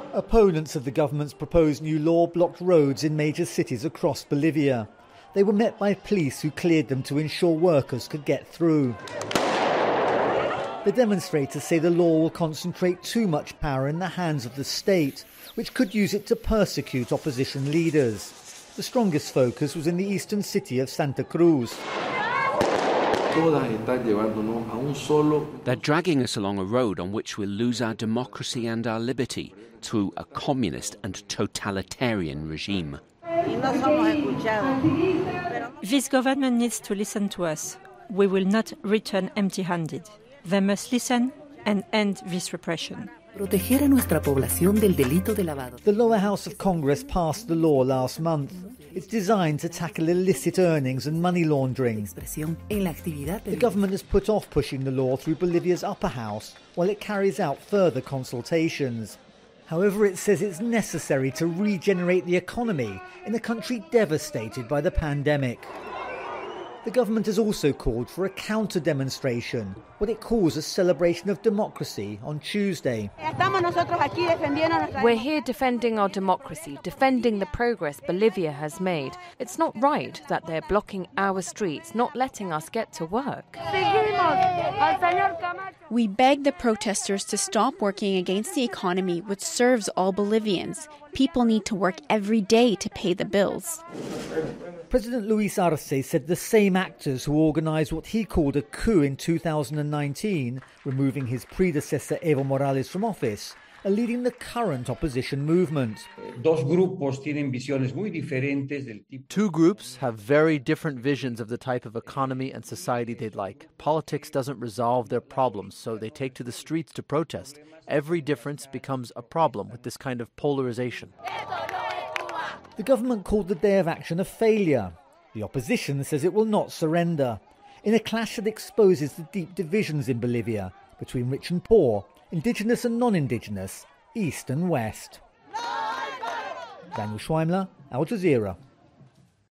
Opponents of the government's proposed new law blocked roads in major cities across Bolivia. They were met by police who cleared them to ensure workers could get through. The demonstrators say the law will concentrate too much power in the hands of the state, which could use it to persecute opposition leaders. The strongest focus was in the eastern city of Santa Cruz. They're dragging us along a road on which we'll lose our democracy and our liberty to a communist and totalitarian regime. This government needs to listen to us. We will not return empty-handed. They must listen and end this repression. The lower house of Congress passed the law last month. It's designed to tackle illicit earnings and money laundering. The government has put off pushing the law through Bolivia's upper house while it carries out further consultations. However, it says it's necessary to regenerate the economy in a country devastated by the pandemic. The government has also called for a counter-demonstration, what it calls a celebration of democracy, on Tuesday. We're here defending our democracy, defending the progress Bolivia has made. It's not right that they're blocking our streets, not letting us get to work. We beg the protesters to stop working against the economy, which serves all Bolivians. People need to work every day to pay the bills. President Luis Arce said the same actors who organised what he called a coup in 2019, removing his predecessor Evo Morales from office, are leading the current opposition movement. Two groups have very different visions of the type of economy and society they'd like. Politics doesn't resolve their problems, so they take to the streets to protest. Every difference becomes a problem with this kind of polarization. The government called the day of action a failure. The opposition says it will not surrender, in a clash that exposes the deep divisions in Bolivia between rich and poor, indigenous and non-indigenous, east and west. Daniel Schweimler, Al Jazeera.